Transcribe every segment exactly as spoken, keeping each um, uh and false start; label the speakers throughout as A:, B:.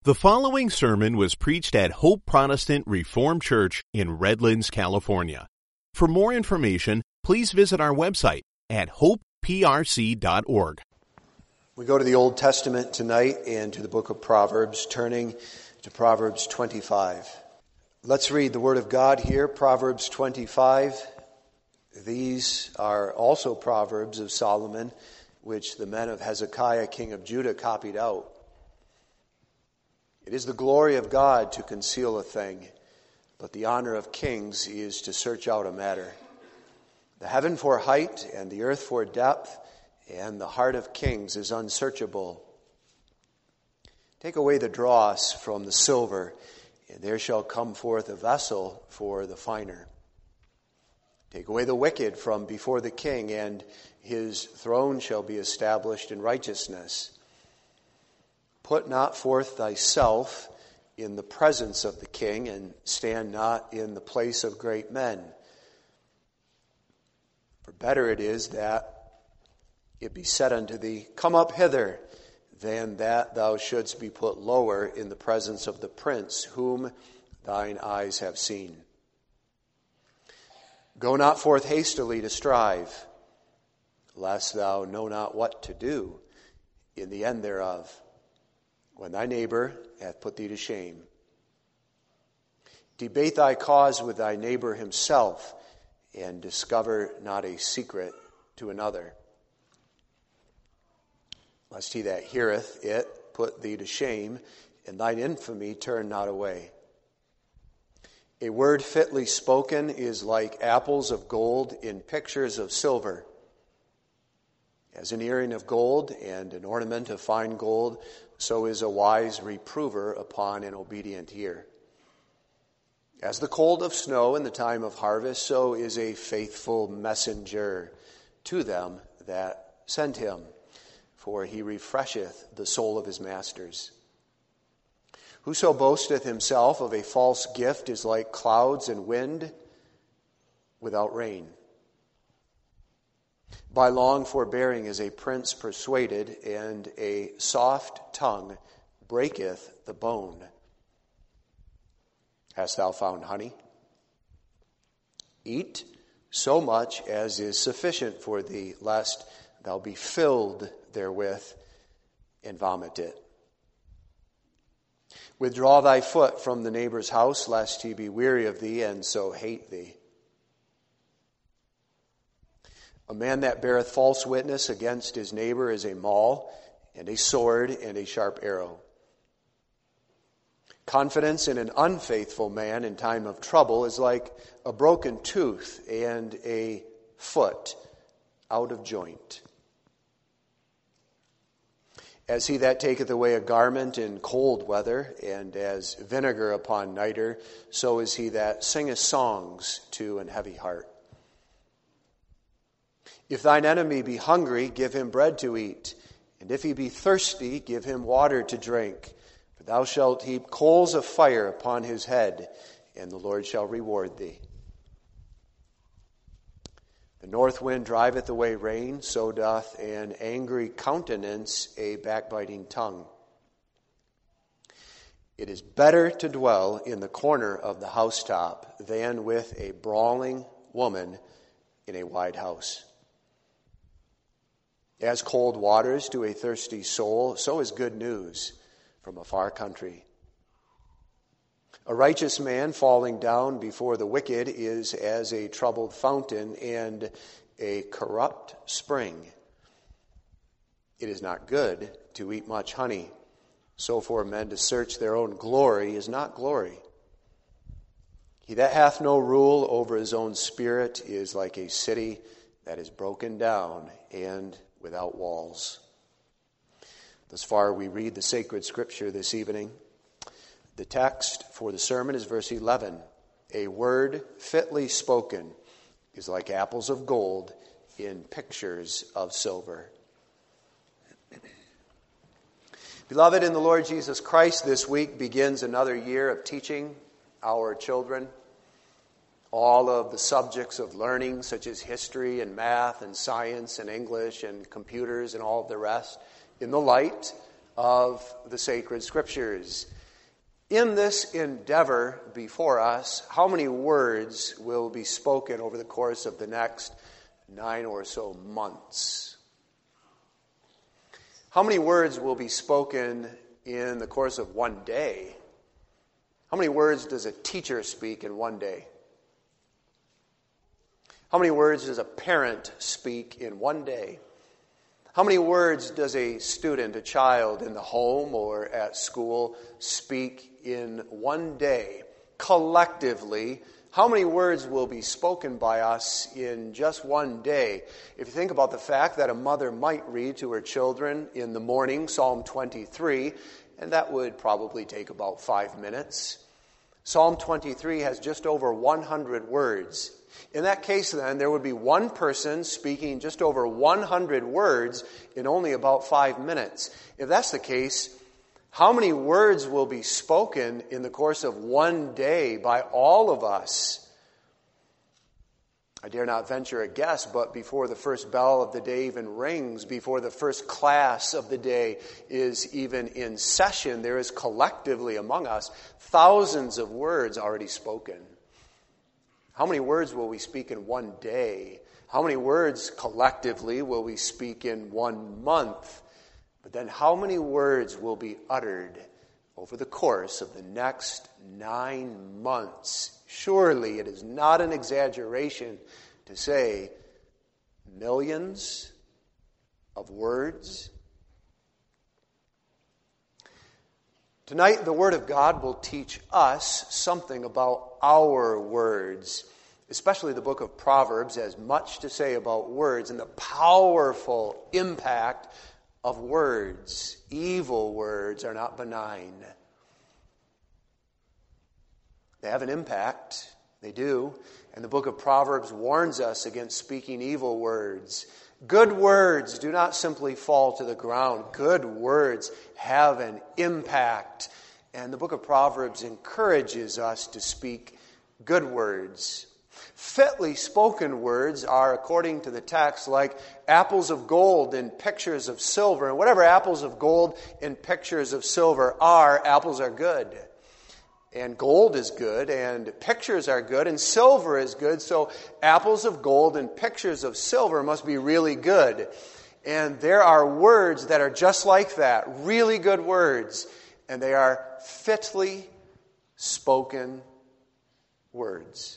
A: The following sermon was preached at Hope Protestant Reformed Church in Redlands, California. For more information, please visit our website at hope p r c dot org.
B: We go to the Old Testament tonight and to the book of Proverbs, turning to Proverbs twenty-five. Let's read the Word of God here, Proverbs twenty-five. These are also Proverbs of Solomon, which the men of Hezekiah, king of Judah, copied out. It is the glory of God to conceal a thing, but the honor of kings is to search out a matter. The heaven for height and the earth for depth, and the heart of kings is unsearchable. Take away the dross from the silver, and there shall come forth a vessel for the finer. Take away the wicked from before the king, and his throne shall be established in righteousness. Put not forth thyself in the presence of the king, and stand not in the place of great men. For better it is that it be said unto thee, Come up hither, than that thou shouldst be put lower in the presence of the prince, whom thine eyes have seen. Go not forth hastily to strive, lest thou know not what to do in the end thereof, when thy neighbor hath put thee to shame. Debate thy cause with thy neighbor himself, and discover not a secret to another, lest he that heareth it put thee to shame, and thine infamy turn not away. A word fitly spoken is like apples of gold in pictures of silver. As an earring of gold and an ornament of fine gold, so is a wise reprover upon an obedient ear. As the cold of snow in the time of harvest, so is a faithful messenger to them that send him, for he refresheth the soul of his masters. Whoso boasteth himself of a false gift is like clouds and wind without rain. By long forbearing is a prince persuaded, and a soft tongue breaketh the bone. Hast thou found honey? Eat so much as is sufficient for thee, lest thou be filled therewith and vomit it. Withdraw thy foot from the neighbor's house, lest he be weary of thee, and so hate thee. A man that beareth false witness against his neighbor is a maul, and a sword, and a sharp arrow. Confidence in an unfaithful man in time of trouble is like a broken tooth and a foot out of joint. As he that taketh away a garment in cold weather, and as vinegar upon nitre, so is he that singeth songs to an heavy heart. If thine enemy be hungry, give him bread to eat, and if he be thirsty, give him water to drink. For thou shalt heap coals of fire upon his head, and the Lord shall reward thee. The north wind driveth away rain, so doth an angry countenance a backbiting tongue. It is better to dwell in the corner of the housetop than with a brawling woman in a wide house. As cold waters to a thirsty soul, so is good news from a far country. A righteous man falling down before the wicked is as a troubled fountain and a corrupt spring. It is not good to eat much honey, so for men to search their own glory is not glory. He that hath no rule over his own spirit is like a city that is broken down and without walls. Thus far we read the sacred scripture this evening. The text for the sermon is verse eleven. A word fitly spoken is like apples of gold in pictures of silver. Beloved in the Lord Jesus Christ, this week begins another year of teaching our children all of the subjects of learning, such as history and math and science and English and computers and all of the rest, in the light of the sacred scriptures. In this endeavor before us, how many words will be spoken over the course of the next nine or so months? How many words will be spoken in the course of one day? How many words does a teacher speak in one day? How many words does a parent speak in one day? How many words does a student, a child in the home or at school speak in one day? Collectively, how many words will be spoken by us in just one day? If you think about the fact that a mother might read to her children in the morning Psalm twenty-three, and that would probably take about five minutes. Psalm twenty-three has just over one hundred words. In that case, then, there would be one person speaking just over one hundred words in only about five minutes. If that's the case, how many words will be spoken in the course of one day by all of us? I dare not venture a guess, but before the first bell of the day even rings, before the first class of the day is even in session, there is collectively among us thousands of words already spoken. How many words will we speak in one day? How many words collectively will we speak in one month? But then how many words will be uttered over the course of the next nine months? Surely it is not an exaggeration to say millions of words. Tonight, the Word of God will teach us something about our words. Especially the book of Proverbs has much to say about words and the powerful impact of words. Evil words are not benign. They have an impact. They do. And the book of Proverbs warns us against speaking evil words. Good words do not simply fall to the ground. Good words have an impact. And the book of Proverbs encourages us to speak good words. Fitly spoken words are, according to the text, like apples of gold in pictures of silver. And whatever apples of gold in pictures of silver are, apples are good. And gold is good, and pictures are good, and silver is good. So apples of gold and pictures of silver must be really good. And there are words that are just like that, really good words. And they are fitly spoken words.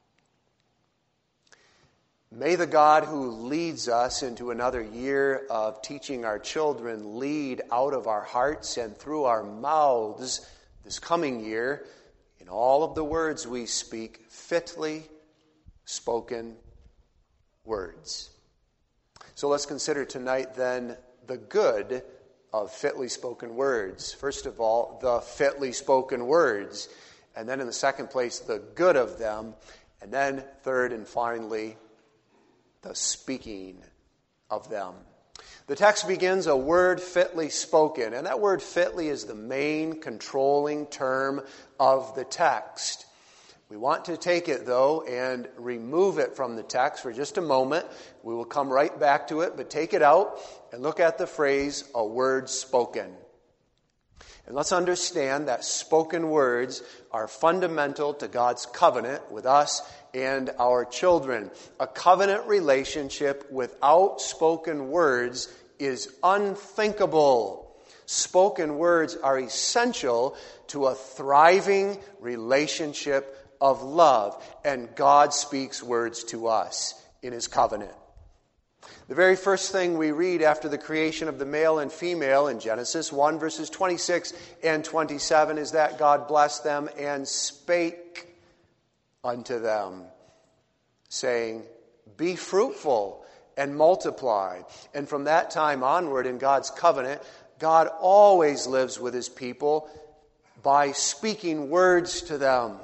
B: May the God who leads us into another year of teaching our children lead out of our hearts and through our mouths this coming year in all of the words we speak, fitly spoken words. So let's consider tonight then the good of fitly spoken words. First of all, the fitly spoken words. And then in the second place, the good of them. And then third and finally, the speaking of them. The text begins a word fitly spoken, and that word fitly is the main controlling term of the text. We want to take it, though, and remove it from the text for just a moment. We will come right back to it, but take it out and look at the phrase, a word spoken. And let's understand that spoken words are fundamental to God's covenant with us and our children. A covenant relationship without spoken words is unthinkable. Spoken words are essential to a thriving relationship of love, and God speaks words to us in His covenant. The very first thing we read after the creation of the male and female in Genesis one, verses twenty-six and twenty-seven, is that God blessed them and spake unto them, saying, be fruitful and multiply. And from that time onward in God's covenant, God always lives with His people by speaking words to them.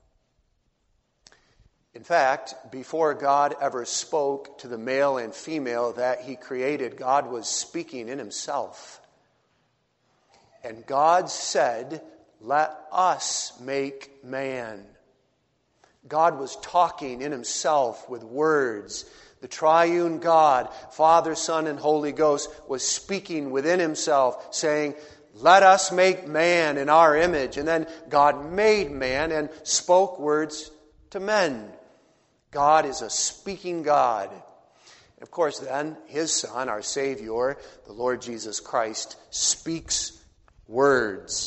B: In fact, before God ever spoke to the male and female that He created, God was speaking in Himself. And God said, let us make man. God was talking in Himself with words. The triune God, Father, Son, and Holy Ghost, was speaking within himself, saying, let us make man in our image. And then God made man and spoke words to men. God is a speaking God. Of course, then, his Son, our Savior, the Lord Jesus Christ, speaks words.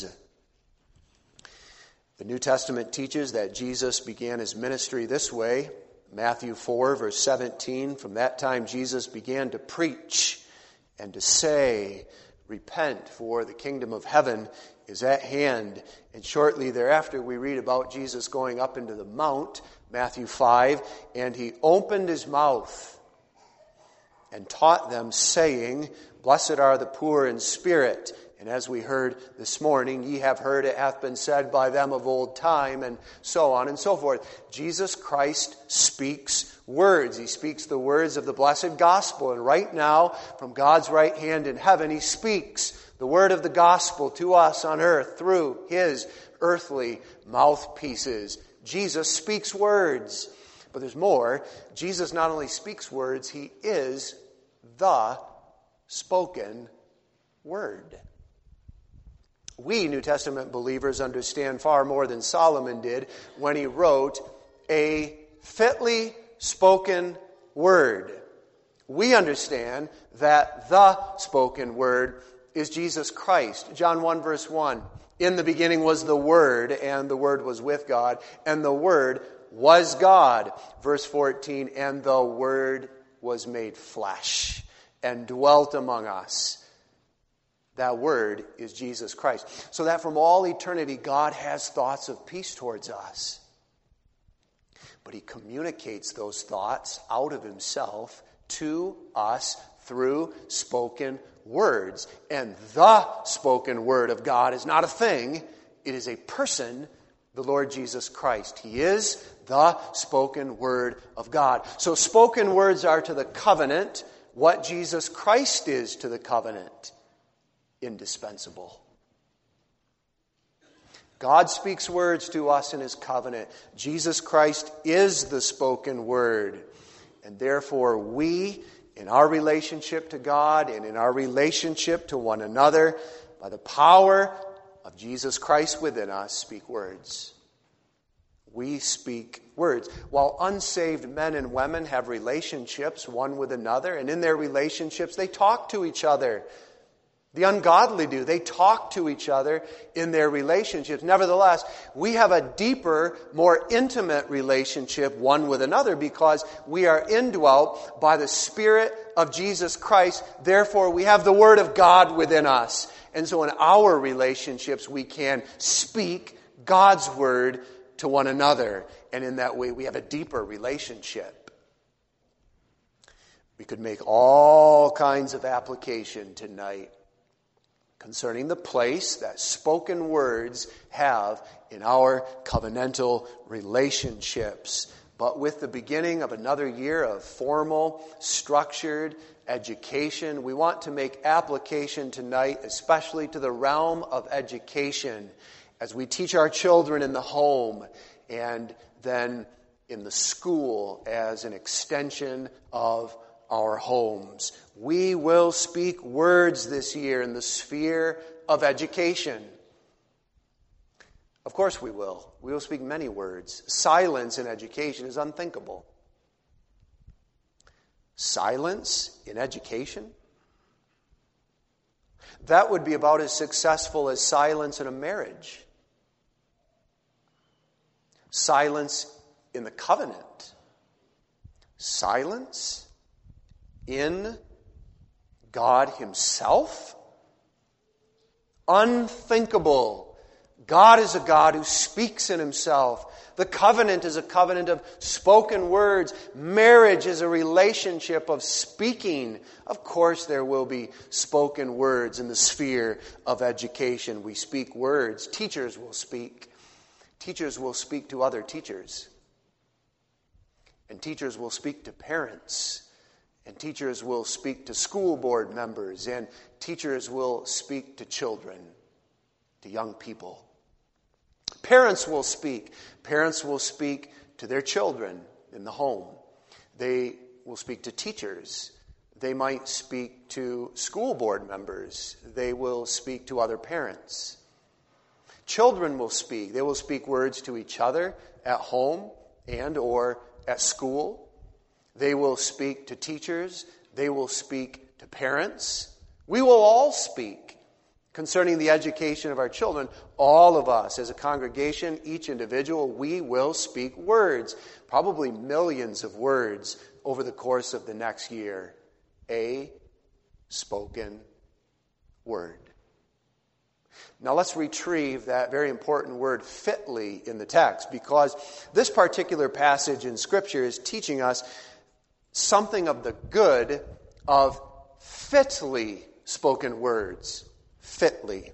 B: The New Testament teaches that Jesus began his ministry this way. Matthew four, verse seventeen, from that time Jesus began to preach and to say, repent, for the kingdom of heaven is at hand. And shortly thereafter we read about Jesus going up into the mount, Matthew five, and he opened his mouth and taught them, saying, blessed are the poor in spirit. And as we heard this morning, ye have heard it hath been said by them of old time, and so on and so forth. Jesus Christ speaks words. He speaks the words of the blessed gospel. And right now, from God's right hand in heaven, he speaks the word of the gospel to us on earth through his earthly mouthpieces. Jesus speaks words. But there's more. Jesus not only speaks words, he is the spoken word. We, New Testament believers, understand far more than Solomon did when he wrote a fitly spoken word. We understand that the spoken word is Jesus Christ. John one, verse one. In the beginning was the Word, and the Word was with God, and the Word was God. Verse fourteen, and the Word was made flesh and dwelt among us. That Word is Jesus Christ. So that from all eternity, God has thoughts of peace towards us. But he communicates those thoughts out of himself to us through spoken words. And the spoken word of God is not a thing. It is a person, the Lord Jesus Christ. He is the spoken word of God. So spoken words are to the covenant what Jesus Christ is to the covenant. Indispensable. God speaks words to us in his covenant. Jesus Christ is the spoken word. And therefore we, in our relationship to God and in our relationship to one another, by the power of Jesus Christ within us, speak words. We speak words. While unsaved men and women have relationships one with another, and in their relationships they talk to each other. The ungodly do. They talk to each other in their relationships. Nevertheless, we have a deeper, more intimate relationship one with another because we are indwelt by the Spirit of Jesus Christ. Therefore, we have the Word of God within us. And so in our relationships, we can speak God's Word to one another. And in that way, we have a deeper relationship. We could make all kinds of application tonight concerning the place that spoken words have in our covenantal relationships. But with the beginning of another year of formal, structured education, we want to make application tonight, especially to the realm of education, as we teach our children in the home and then in the school as an extension of our homes. We will speak words this year in the sphere of education. Of course we will. We will speak many words. Silence in education is unthinkable. Silence in education? That would be about as successful as silence in a marriage. Silence in the covenant. Silence in God himself? Unthinkable. God is a God who speaks in himself. The covenant is a covenant of spoken words. Marriage is a relationship of speaking. Of course, there will be spoken words in the sphere of education. We speak words. Teachers will speak. Teachers will speak to other teachers. And teachers will speak to parents. And teachers will speak to school board members, and teachers will speak to children, to young people. Parents will speak. Parents will speak to their children in the home. They will speak to teachers. They might speak to school board members. They will speak to other parents. Children will speak. They will speak words to each other at home and or at school. They will speak to teachers. They will speak to parents. We will all speak concerning the education of our children. All of us as a congregation, each individual, we will speak words, probably millions of words over the course of the next year. A spoken word. Now let's retrieve that very important word fitly in the text, because this particular passage in Scripture is teaching us something of the good of fitly spoken words. Fitly.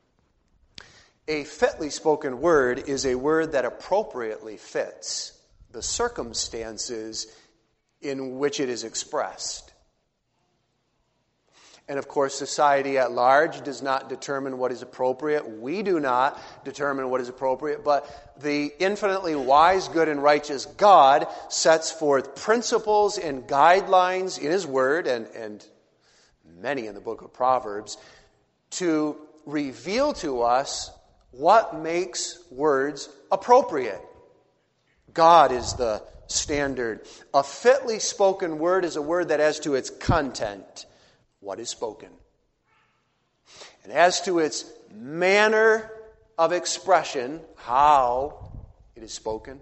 B: A fitly spoken word is a word that appropriately fits the circumstances in which it is expressed. And of course, society at large does not determine what is appropriate. We do not determine what is appropriate, but the infinitely wise, good, and righteous God sets forth principles and guidelines in His Word, and, and many in the book of Proverbs, to reveal to us what makes words appropriate. God is the standard. A fitly spoken word is a word that, as to its content, what is spoken, and as to its manner of expression, how it is spoken,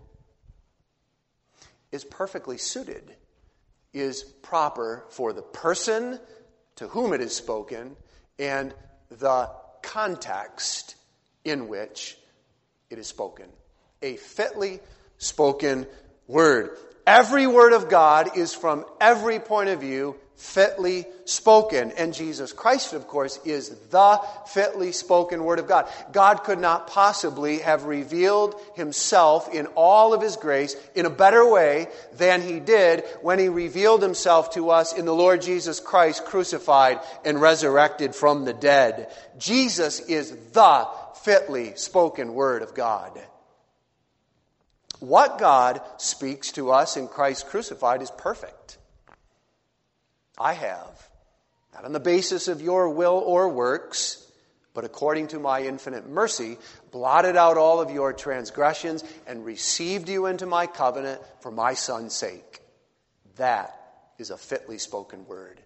B: is perfectly suited, is proper for the person to whom it is spoken and the context in which it is spoken. A fitly spoken word. Every word of God is, from every point of view, fitly spoken. And Jesus Christ, of course, is the fitly spoken Word of God. God could not possibly have revealed Himself in all of His grace in a better way than He did when He revealed Himself to us in the Lord Jesus Christ, crucified and resurrected from the dead. Jesus is the fitly spoken Word of God. What God speaks to us in Christ crucified is perfect. I have, not on the basis of your will or works, but according to my infinite mercy, blotted out all of your transgressions and received you into my covenant for my Son's sake. That is a fitly spoken word.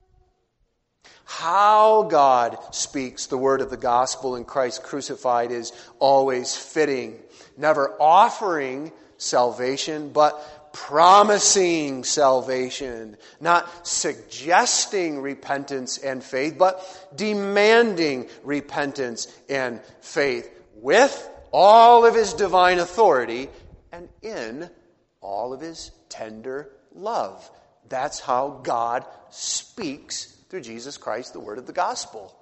B: How God speaks the word of the gospel in Christ crucified is always fitting, never offering salvation, but promising salvation, not suggesting repentance and faith, but demanding repentance and faith with all of His divine authority and in all of His tender love. That's how God speaks through Jesus Christ, the word of the gospel.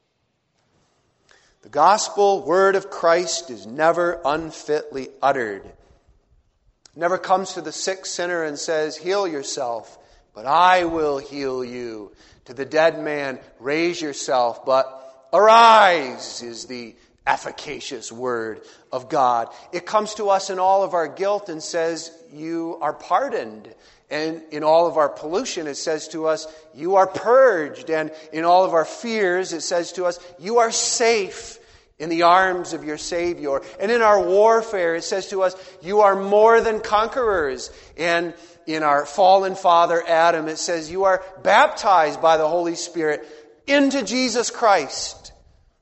B: The gospel word of Christ is never unfitly uttered. Never comes to the sick sinner and says, heal yourself, but I will heal you. To the dead man, raise yourself, but arise is the efficacious word of God. It comes to us in all of our guilt and says, you are pardoned. And in all of our pollution, it says to us, you are purged. And in all of our fears, it says to us, you are safe in the arms of your Savior. And in our warfare, it says to us, you are more than conquerors. And in our fallen father, Adam, it says, you are baptized by the Holy Spirit into Jesus Christ.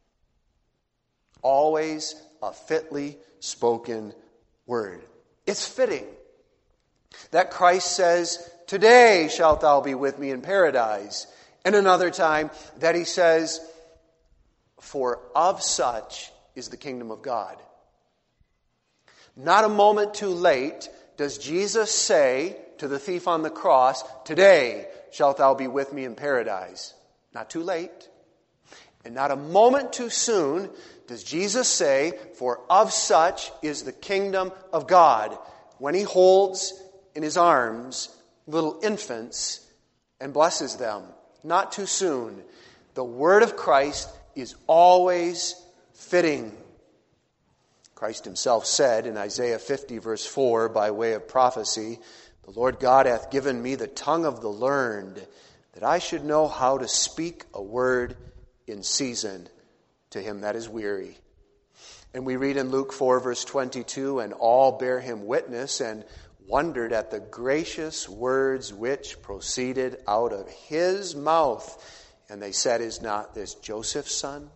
B: Always a fitly spoken word. It's fitting that Christ says, today shalt thou be with me in paradise. And another time that He says, for of such is the kingdom of God. Not a moment too late does Jesus say to the thief on the cross, today shalt thou be with me in paradise. Not too late. And not a moment too soon does Jesus say, for of such is the kingdom of God, when He holds in His arms little infants and blesses them. Not too soon. The word of Christ is always fitting. Christ Himself said in Isaiah fifty verse four, by way of prophecy, The Lord God hath given me the tongue of the learned, that I should know how to speak a word in season to him that is weary. And we read in Luke four, verse twenty-two, and all bare him witness, and wondered at the gracious words which proceeded out of his mouth. And they said, is not this Joseph's son?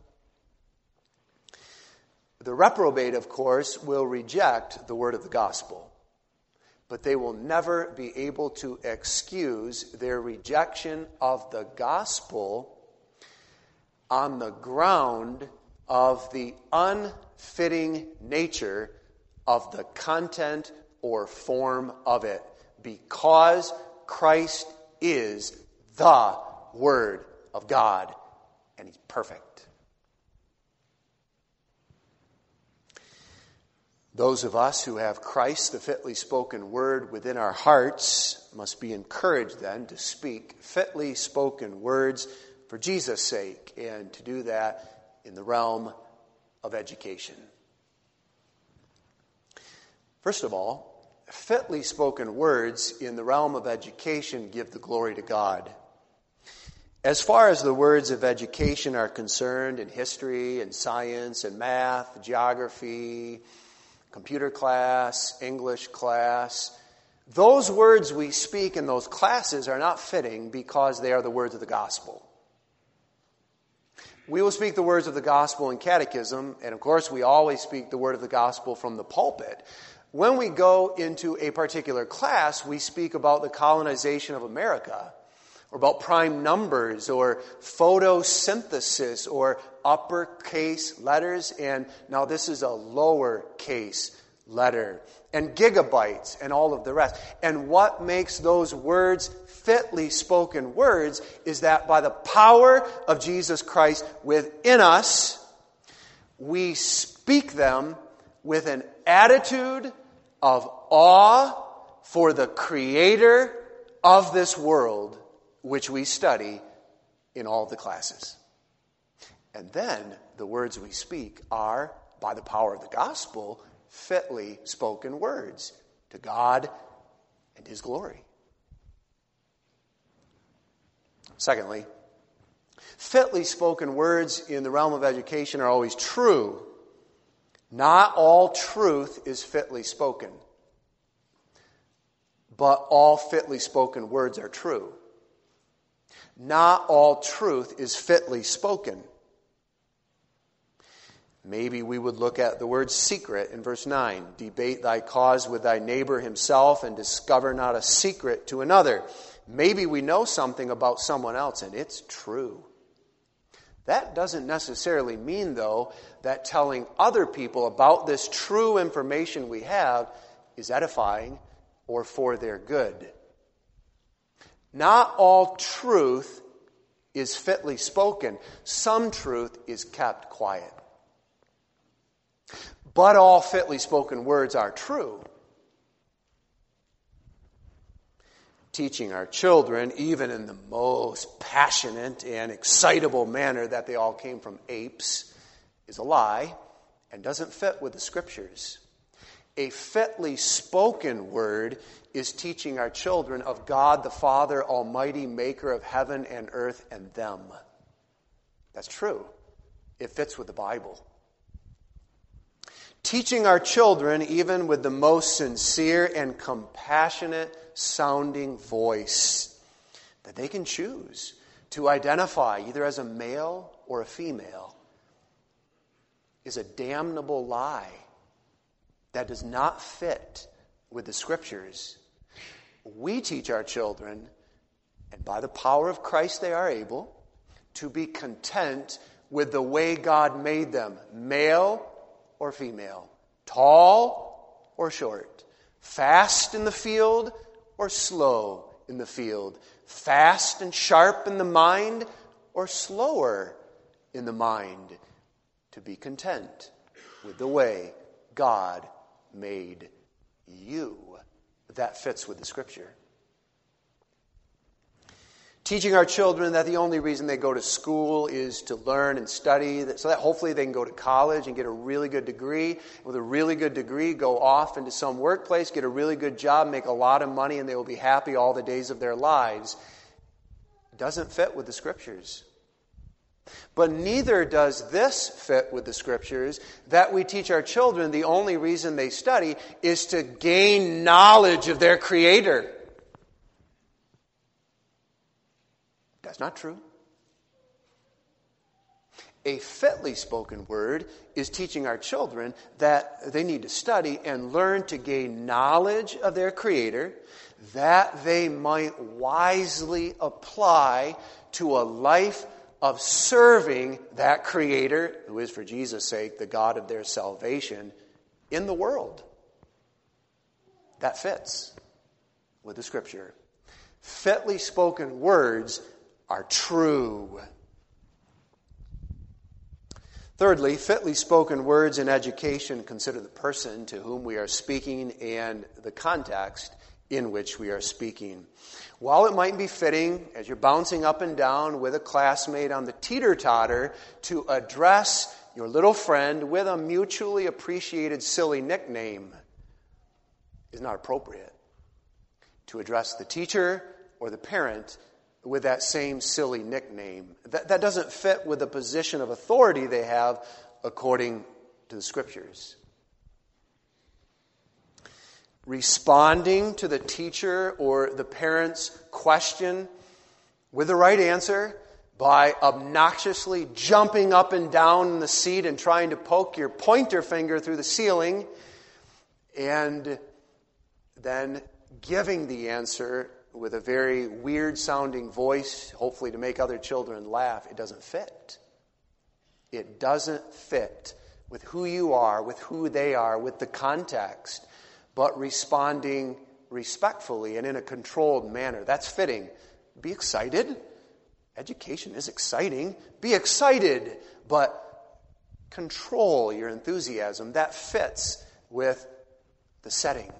B: The reprobate, of course, will reject the word of the gospel, but they will never be able to excuse their rejection of the gospel on the ground of the unfitting nature of the content or form of it, because Christ is the Word of God, and He's perfect. Those of us who have Christ, the fitly spoken word, within our hearts must be encouraged then to speak fitly spoken words for Jesus' sake, and to do that in the realm of education. First of all, fitly spoken words in the realm of education give the glory to God. As far as the words of education are concerned, in history and science and math, geography, computer class, English class, those words we speak in those classes are not fitting because they are the words of the gospel. We will speak the words of the gospel in catechism, and of course we always speak the word of the gospel from the pulpit. When we go into a particular class, we speak about the colonization of America, or about prime numbers, or photosynthesis, or uppercase letters, and now this is a lowercase letter, and gigabytes, and all of the rest. And what makes those words fitly spoken words is that by the power of Jesus Christ within us, we speak them with an attitude of awe for the Creator of this world, which we study in all the classes. And then the words we speak are, by the power of the gospel, fitly spoken words to God and His glory. Secondly, fitly spoken words in the realm of education are always true. Not all truth is fitly spoken, but all fitly spoken words are true. Not all truth is fitly spoken. Maybe we would look at the word secret in verse nine. Debate thy cause with thy neighbor himself, and discover not a secret to another. Maybe we know something about someone else, and it's true. That doesn't necessarily mean, though, that telling other people about this true information we have is edifying or for their good. Not all truth is fitly spoken. Some truth is kept quiet. But all fitly spoken words are true. Teaching our children, even in the most passionate and excitable manner that they all came from apes, is a lie and doesn't fit with the Scriptures. A fitly spoken word is teaching our children of God the Father, Almighty, Maker of heaven and earth and them. That's true. It fits with the Bible. Teaching our children, even with the most sincere and compassionate sounding voice, that they can choose to identify either as a male or a female, is a damnable lie that does not fit with the Scriptures. We teach our children, and by the power of Christ they are able, to be content with the way God made them, male or female, tall or short, fast in the field or slow in the field, fast and sharp in the mind or slower in the mind, to be content with the way God made you. That fits with the Scripture. Teaching our children that the only reason they go to school is to learn and study, so that hopefully they can go to college and get a really good degree. With a really good degree, go off into some workplace, get a really good job, make a lot of money, and they will be happy all the days of their lives. It doesn't fit with the Scriptures. But neither does this fit with the Scriptures, that we teach our children the only reason they study is to gain knowledge of their Creator. That's not true. A fitly spoken word is teaching our children that they need to study and learn to gain knowledge of their Creator, that they might wisely apply to a life of serving that Creator, who is, for Jesus' sake, the God of their salvation, in the world. That fits with the Scripture. Fitly spoken words are true. Thirdly, fitly spoken words in education consider the person to whom we are speaking and the context in which we are speaking. While it might be fitting, as you're bouncing up and down with a classmate on the teeter-totter, to address your little friend with a mutually appreciated silly nickname, is not appropriate. To address the teacher or the parent with that same silly nickname. That, that doesn't fit with the position of authority they have according to the Scriptures. Responding to the teacher or the parent's question with the right answer by obnoxiously jumping up and down in the seat and trying to poke your pointer finger through the ceiling, and then giving the answer with a very weird-sounding voice, hopefully to make other children laugh, it doesn't fit. It doesn't fit with who you are, with who they are, with the context, but responding respectfully and in a controlled manner. That's fitting. Be excited. Education is exciting. Be excited, but control your enthusiasm. That fits with the setting.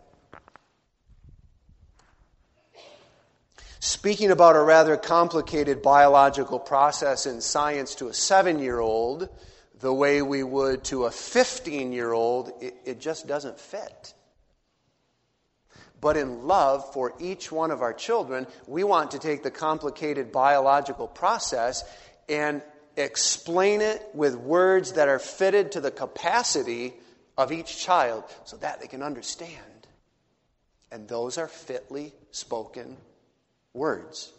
B: Speaking about a rather complicated biological process in science to a seven-year-old, the way we would to a fifteen-year-old, it, it just doesn't fit. But in love for each one of our children, we want to take the complicated biological process and explain it with words that are fitted to the capacity of each child so that they can understand. And those are fitly spoken words.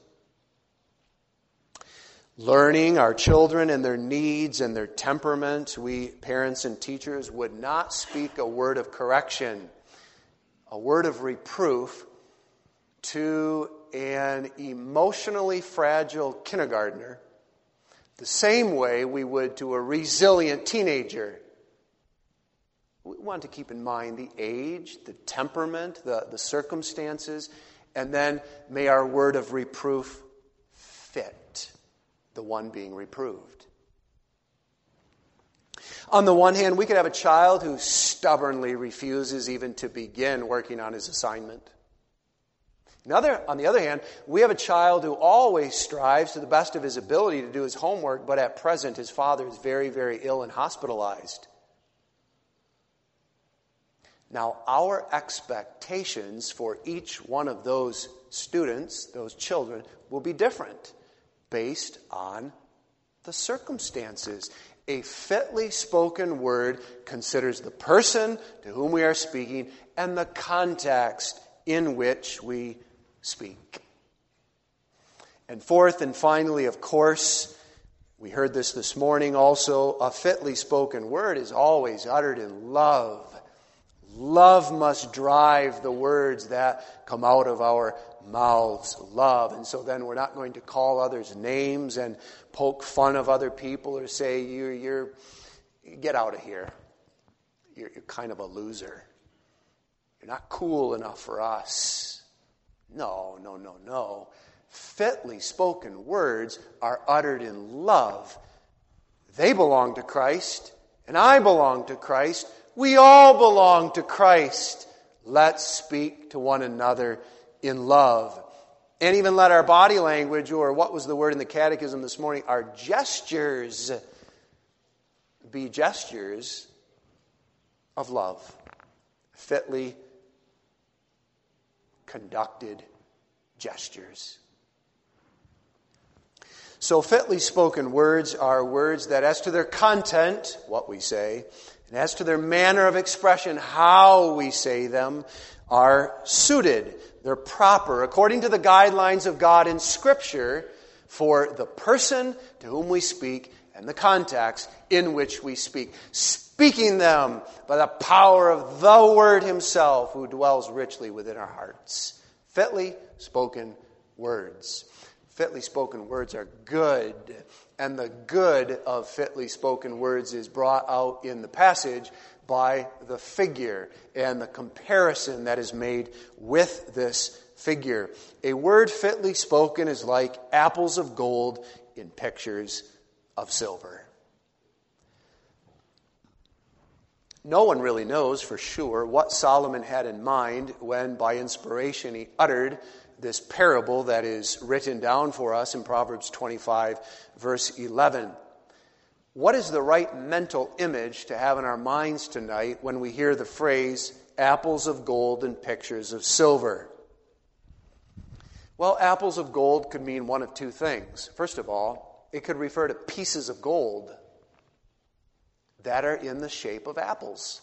B: Learning our children and their needs and their temperament, we parents and teachers would not speak a word of correction, a word of reproof to an emotionally fragile kindergartner the same way we would to a resilient teenager. We want to keep in mind the age, the temperament, the, the circumstances, and then may our word of reproof fit the one being reproved. On the one hand, we could have a child who stubbornly refuses even to begin working on his assignment. Another, on the other hand, we have a child who always strives to the best of his ability to do his homework, but at present his father is very, very ill and hospitalized. Now, our expectations for each one of those students, those children, will be different based on the circumstances. A fitly spoken word considers the person to whom we are speaking and the context in which we speak. And fourth and finally, of course, we heard this this morning also, a fitly spoken word is always uttered in love. Love must drive the words that come out of our mouths. Love. And so then we're not going to call others names and poke fun of other people or say, you're, you're get out of here. You're, you're kind of a loser. You're not cool enough for us. No, no, no, no. Fitly spoken words are uttered in love. They belong to Christ, and I belong to Christ. We all belong to Christ. Let's speak to one another in love. And even let our body language, or what was the word in the catechism this morning, our gestures be gestures of love, fitly conducted gestures. So fitly spoken words are words that, as to their content, what we say, and as to their manner of expression, how we say them, are suited. They're proper, according to the guidelines of God in Scripture, for the person to whom we speak and the context in which we speak. Speaking them by the power of the Word Himself, who dwells richly within our hearts. Fitly spoken words. Fitly spoken words are good, and the good of fitly spoken words is brought out in the passage by the figure and the comparison that is made with this figure. A word fitly spoken is like apples of gold in pictures of silver. No one really knows for sure what Solomon had in mind when, by inspiration, he uttered this parable that is written down for us in Proverbs twenty-five, verse eleven. What is the right mental image to have in our minds tonight when we hear the phrase, apples of gold and pictures of silver? Well, apples of gold could mean one of two things. First of all, it could refer to pieces of gold that are in the shape of apples.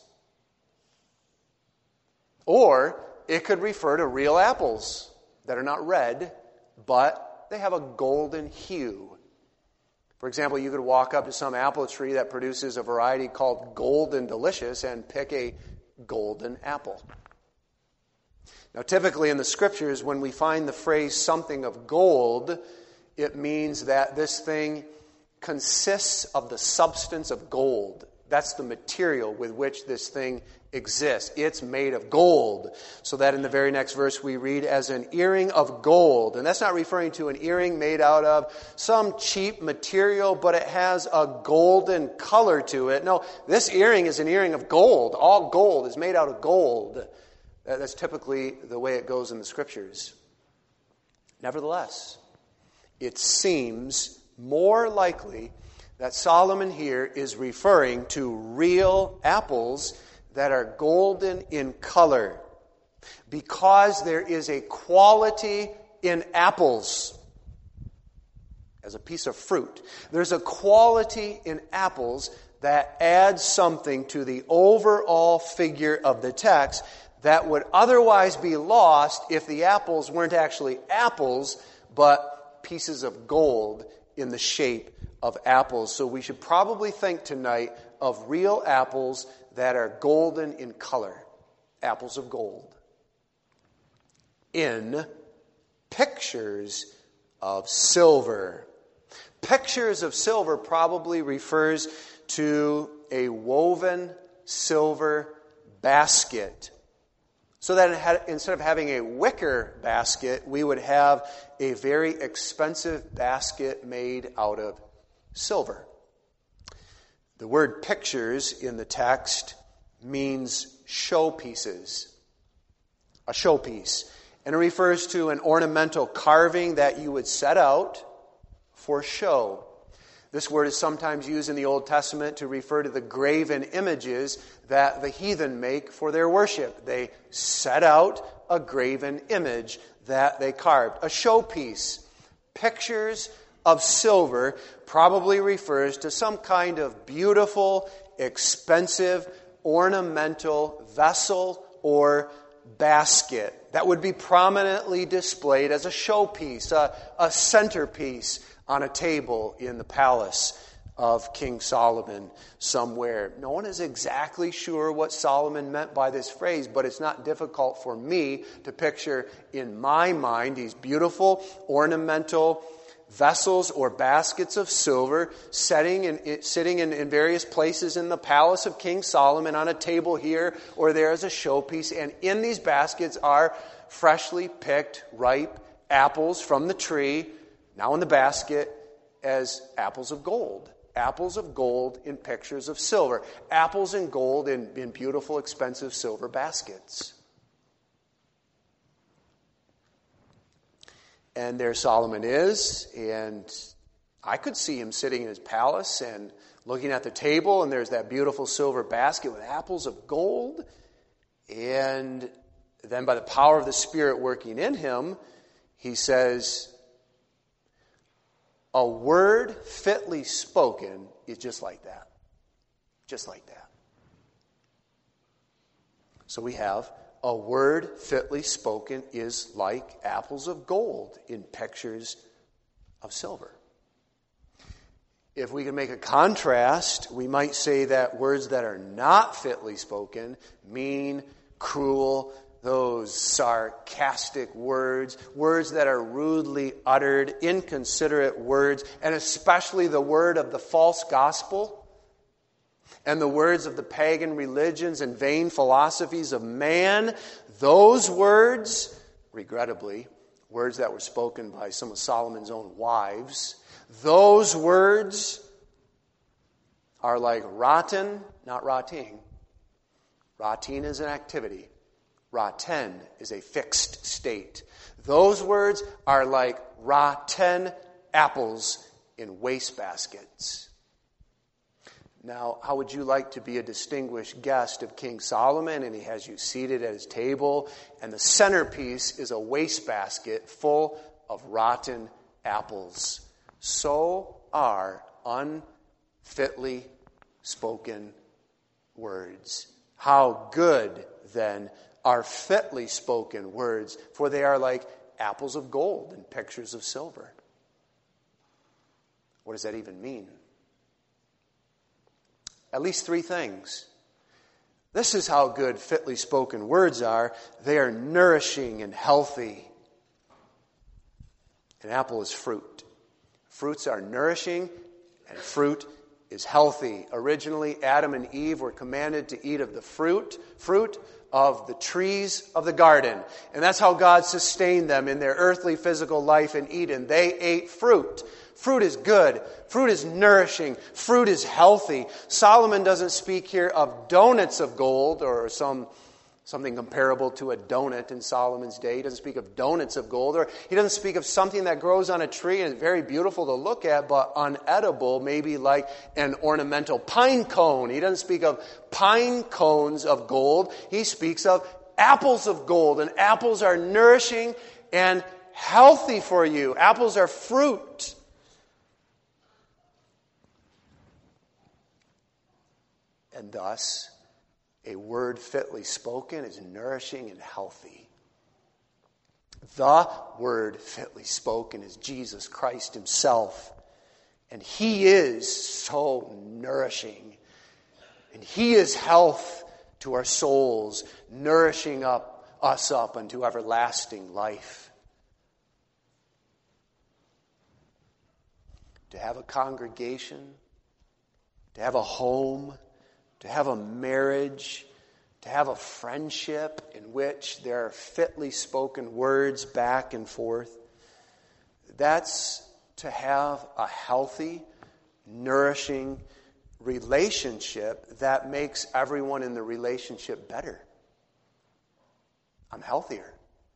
B: Or it could refer to real apples that are not red, but they have a golden hue. For example, you could walk up to some apple tree that produces a variety called Golden Delicious and pick a golden apple. Now, typically in the Scriptures, when we find the phrase something of gold, it means that this thing consists of the substance of gold. That's the material with which this thing exists. It's made of gold. So that in the very next verse we read, as an earring of gold. And that's not referring to an earring made out of some cheap material, but it has a golden color to it. No, this earring is an earring of gold. All gold is made out of gold. That's typically the way it goes in the Scriptures. Nevertheless, it seems more likely that Solomon here is referring to real apples that are golden in color, because there is a quality in apples as a piece of fruit. There's a quality in apples that adds something to the overall figure of the text that would otherwise be lost if the apples weren't actually apples, but pieces of gold in the shape of apples. So we should probably think tonight of real apples that are golden in color. Apples of gold. In pictures of silver. Pictures of silver probably refers to a woven silver basket. So that instead of having a wicker basket, we would have a very expensive basket made out of silver. The word pictures in the text means showpieces. A showpiece. And it refers to an ornamental carving that you would set out for show. This word is sometimes used in the Old Testament to refer to the graven images that the heathen make for their worship. They set out a graven image that they carved. A showpiece. Pictures of silver probably refers to some kind of beautiful, expensive, ornamental vessel or basket that would be prominently displayed as a showpiece, a, a centerpiece on a table in the palace of King Solomon somewhere. No one is exactly sure what Solomon meant by this phrase, but it's not difficult for me to picture in my mind these beautiful, ornamental vessels or baskets of silver sitting in, sitting in, in various places in the palace of King Solomon on a table here or there as a showpiece. And in these baskets are freshly picked, ripe apples from the tree, now in the basket as apples of gold. Apples of gold in pictures of silver. Apples and gold in, in beautiful, expensive silver baskets. And there Solomon is, and I could see him sitting in his palace and looking at the table, and there's that beautiful silver basket with apples of gold. And then by the power of the Spirit working in him, he says, a word fitly spoken is just like that. Just like that. So we have a word fitly spoken is like apples of gold in pictures of silver. If we can make a contrast, we might say that words that are not fitly spoken, mean, cruel, those sarcastic words, words that are rudely uttered, inconsiderate words, and especially the word of the false gospel and the words of the pagan religions and vain philosophies of man, those words, regrettably, words that were spoken by some of Solomon's own wives, those words are like rotten, not rotting. Rotting is an activity. Rotten is a fixed state. Those words are like rotten apples in wastebaskets. Now, how would you like to be a distinguished guest of King Solomon, and he has you seated at his table, and the centerpiece is a wastebasket full of rotten apples? So are unfitly spoken words. How good, then, are fitly spoken words, for they are like apples of gold and pictures of silver. What does that even mean? At least three things. This is how good fitly spoken words are. They are nourishing and healthy. An apple is fruit. Fruits are nourishing and fruit is healthy. Originally, Adam and Eve were commanded to eat of the fruit, fruit of the trees of the garden. And that's how God sustained them in their earthly physical life in Eden. They ate fruit. Fruit is good. Fruit is nourishing. Fruit is healthy. Solomon doesn't speak here of donuts of gold or some something comparable to a donut in Solomon's day. He doesn't speak of donuts of gold, or he doesn't speak of something that grows on a tree and is very beautiful to look at, but unedible, maybe like an ornamental pine cone. He doesn't speak of pine cones of gold. He speaks of apples of gold, and apples are nourishing and healthy for you. Apples are fruit. And thus, a word fitly spoken is nourishing and healthy. The word fitly spoken is Jesus Christ himself. And he is so nourishing. And he is health to our souls, nourishing up us up unto everlasting life. To have a congregation, to have a home, to have a marriage, to have a friendship in which there are fitly spoken words back and forth. That's to have a healthy, nourishing relationship that makes everyone in the relationship better. I'm healthier.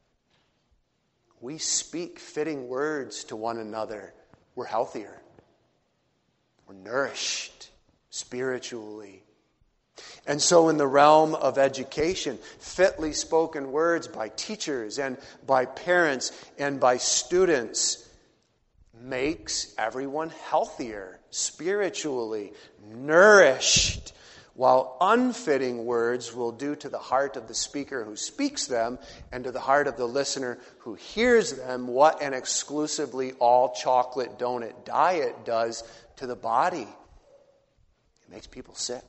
B: We speak fitting words to one another. We're healthier. We're nourished spiritually. And so in the realm of education, fitly spoken words by teachers and by parents and by students makes everyone healthier, spiritually, nourished, while unfitting words will do to the heart of the speaker who speaks them and to the heart of the listener who hears them what an exclusively all chocolate donut diet does to the body. It makes people sick.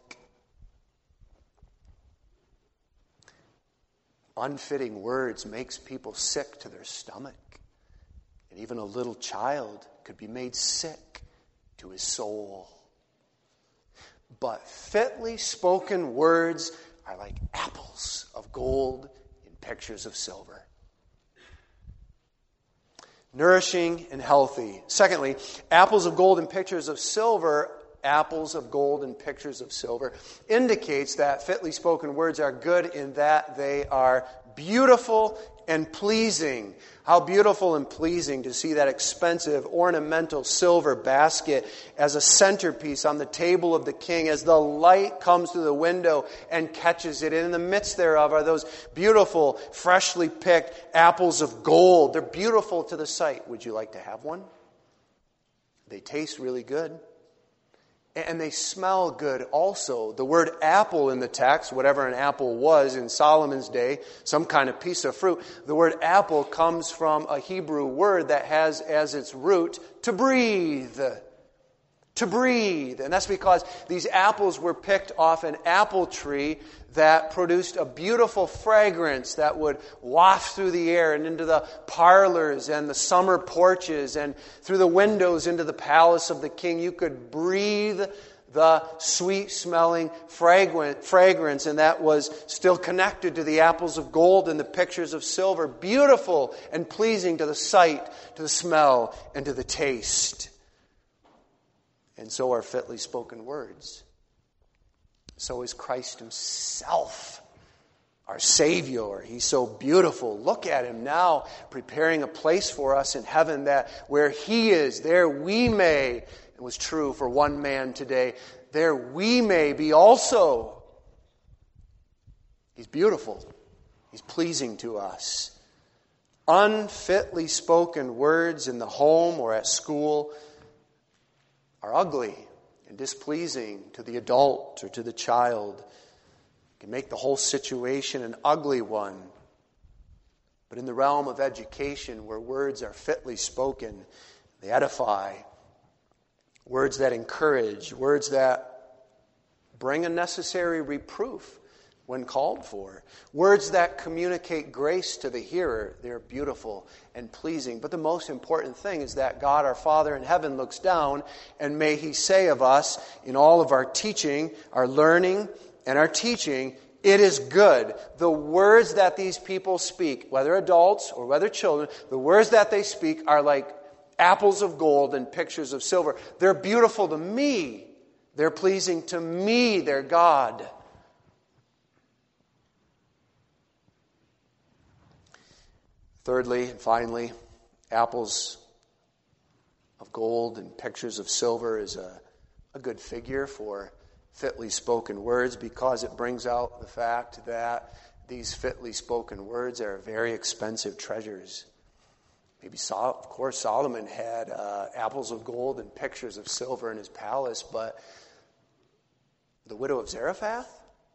B: Unfitting words makes people sick to their stomach. And even a little child could be made sick to his soul. But fitly spoken words are like apples of gold in pictures of silver. Nourishing and healthy. Secondly, apples of gold in pictures of silver, apples of gold and pictures of silver, indicates that fitly spoken words are good in that they are beautiful and pleasing. How beautiful and pleasing to see that expensive ornamental silver basket as a centerpiece on the table of the king as the light comes through the window and catches it. And in the midst thereof are those beautiful, freshly picked apples of gold. They're beautiful to the sight. Would you like to have one? They taste really good. And they smell good also. The word apple in the text, whatever an apple was in Solomon's day, some kind of piece of fruit, the word apple comes from a Hebrew word that has as its root to breathe. To breathe. And that's because these apples were picked off an apple tree that produced a beautiful fragrance that would waft through the air and into the parlors and the summer porches and through the windows into the palace of the king. You could breathe the sweet-smelling fragrance, and that was still connected to the apples of gold and the pictures of silver. Beautiful and pleasing to the sight, to the smell, and to the taste. And so are fitly spoken words. So is Christ himself, our Savior. He's so beautiful. Look at him now, preparing a place for us in heaven, that where he is, there we may, it was true for one man today, there we may be also. He's beautiful. He's pleasing to us. Unfitly spoken words in the home or at school are ugly and displeasing to the adult or to the child. It can make the whole situation an ugly one. But in the realm of education, where words are fitly spoken, they edify. Words that encourage, words that bring a necessary reproof when called for. Words that communicate grace to the hearer, they're beautiful and pleasing. But the most important thing is that God, our Father in heaven, looks down, and may he say of us, in all of our teaching, our learning, and our teaching, it is good. The words that these people speak, whether adults or whether children, the words that they speak are like apples of gold and pictures of silver. They're beautiful to me. They're pleasing to me, their God. Thirdly and finally, apples of gold and pictures of silver is a, a good figure for fitly spoken words, because it brings out the fact that these fitly spoken words are very expensive treasures. Maybe, Sol- of course, Solomon had uh, apples of gold and pictures of silver in his palace, but the widow of Zarephath,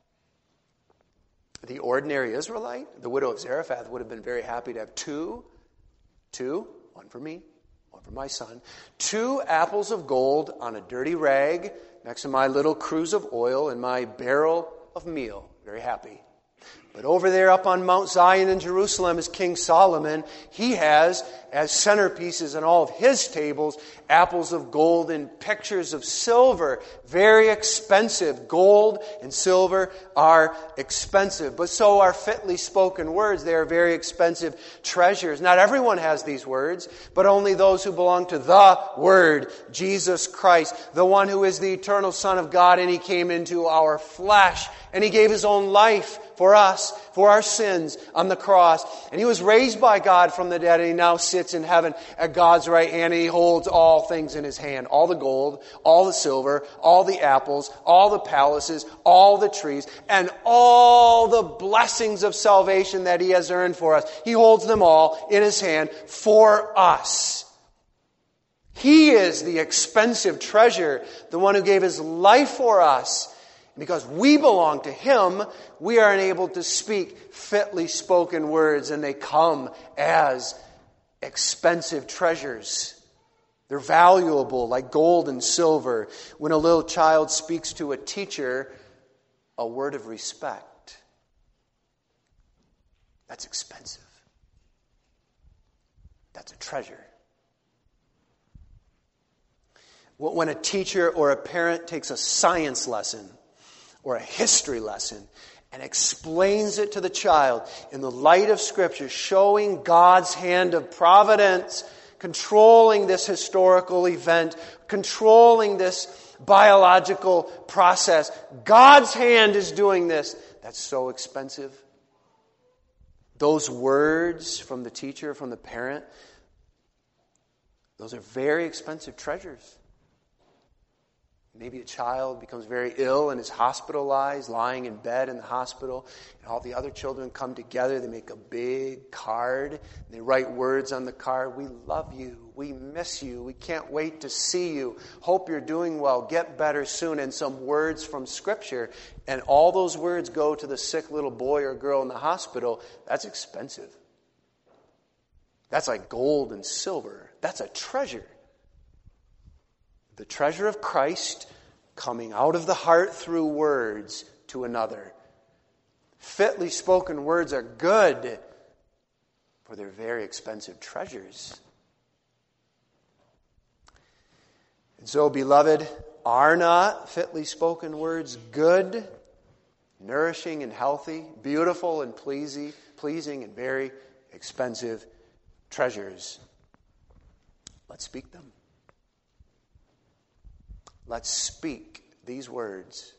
B: the ordinary Israelite, the widow of Zarephath, would have been very happy to have two, two, one for me, one for my son, two apples of gold on a dirty rag next to my little cruse of oil and my barrel of meal. Very happy. But over there up on Mount Zion in Jerusalem is King Solomon. He has, as centerpieces on all of his tables, apples of gold and pictures of silver. Very expensive. Gold and silver are expensive. But so are fitly spoken words. They are very expensive treasures. Not everyone has these words, but only those who belong to the Word, Jesus Christ, the one who is the eternal Son of God, and He came into our flesh, and He gave His own life for us, for our sins on the cross. And He was raised by God from the dead, and He now sits in heaven at God's right hand, and He holds all things in His hand. All the gold, all the silver, all the apples, all the palaces, all the trees, and all the blessings of salvation that He has earned for us. He holds them all in His hand for us. He is the expensive treasure, the one who gave His life for us. Because we belong to Him, we are enabled to speak fitly spoken words, and they come as expensive treasures. They're valuable, like gold and silver. When a little child speaks to a teacher, a word of respect, that's expensive. That's a treasure. When a teacher or a parent takes a science lesson or a history lesson and explains it to the child in the light of Scripture, showing God's hand of providence, controlling this historical event, controlling this biological process. God's hand is doing this. That's so expensive. Those words from the teacher, from the parent, those are very expensive treasures. Maybe a child becomes very ill and is hospitalized, lying in bed in the hospital, and all the other children come together. They make a big card, and they write words on the card. We love you. We miss you. We can't wait to see you. Hope you're doing well. Get better soon. And some words from Scripture. And all those words go to the sick little boy or girl in the hospital. That's expensive. That's like gold and silver. That's a treasure. The treasure of Christ coming out of the heart through words to another. Fitly spoken words are good, for they're very expensive treasures. And so, beloved, are not fitly spoken words good, nourishing and healthy, beautiful and pleasing, pleasing and very expensive treasures? Let's speak them. Let's speak these words.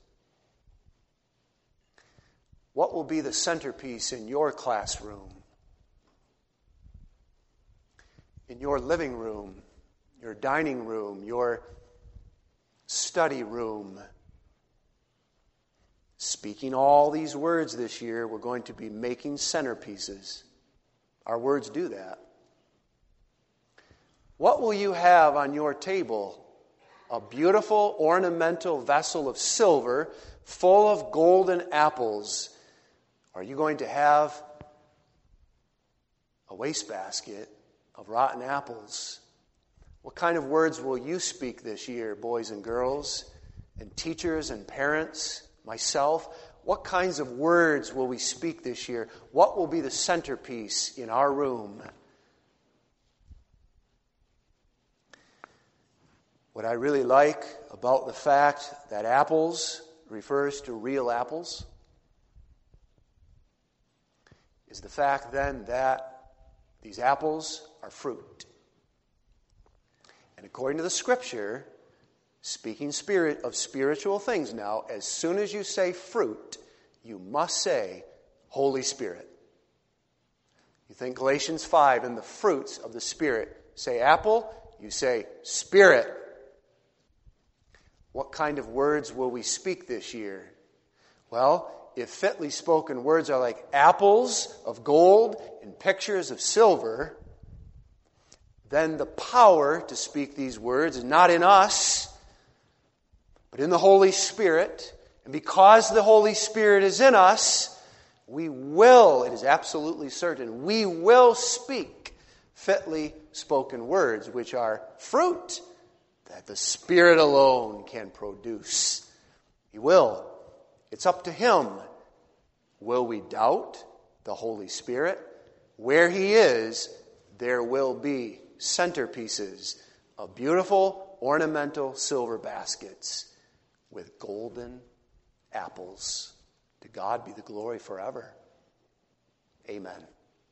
B: What will be the centerpiece in your classroom, in your living room, your dining room, your study room? Speaking all these words this year, we're going to be making centerpieces. Our words do that. What will you have on your table? A beautiful ornamental vessel of silver full of golden apples. Are you going to have a wastebasket of rotten apples? What kind of words will you speak this year, boys and girls, and teachers and parents, myself? What kinds of words will we speak this year? What will be the centerpiece in our room? What I really like about the fact that apples refers to real apples is the fact then that these apples are fruit. And according to the Scripture, speaking spirit of spiritual things now, as soon as you say fruit, you must say Holy Spirit. You think Galatians five and the fruits of the Spirit. Say apple, you say Spirit. What kind of words will we speak this year? Well, if fitly spoken words are like apples of gold and pictures of silver, then the power to speak these words is not in us, but in the Holy Spirit. And because the Holy Spirit is in us, we will, it is absolutely certain, we will speak fitly spoken words, which are fruit that the Spirit alone can produce. He will. It's up to Him. Will we doubt the Holy Spirit? Where He is, there will be centerpieces of beautiful ornamental silver baskets with golden apples. To God be the glory forever. Amen.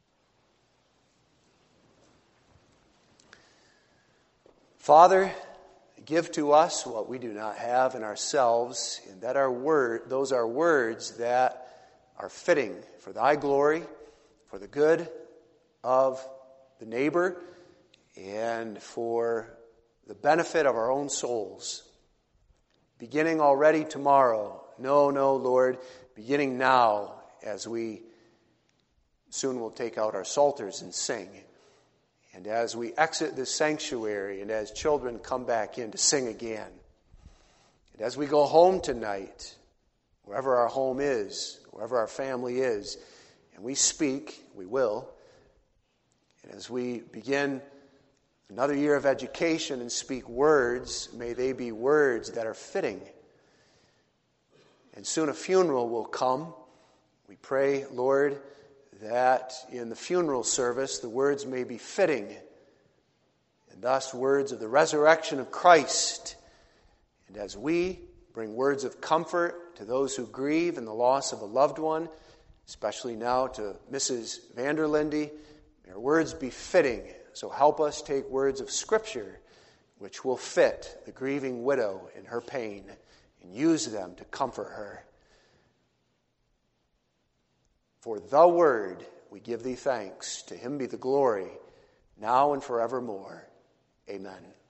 B: Father, give to us what we do not have in ourselves, and that our word, those are words that are fitting for Thy glory, for the good of the neighbor, and for the benefit of our own souls. Beginning already tomorrow. No, no, Lord, beginning now as we soon will take out our psalters and sing. And as we exit this sanctuary and as children come back in to sing again, and as we go home tonight, wherever our home is, wherever our family is, and we speak, we will, and as we begin another year of education and speak words, may they be words that are fitting. And soon a funeral will come. We pray, Lord, that in the funeral service the words may be fitting, and thus words of the resurrection of Christ. And as we bring words of comfort to those who grieve in the loss of a loved one, especially now to Missus Vanderlinde, may our words be fitting. So help us take words of Scripture which will fit the grieving widow in her pain and use them to comfort her. For the Word we give thee thanks. To him be the glory, now and forevermore. Amen.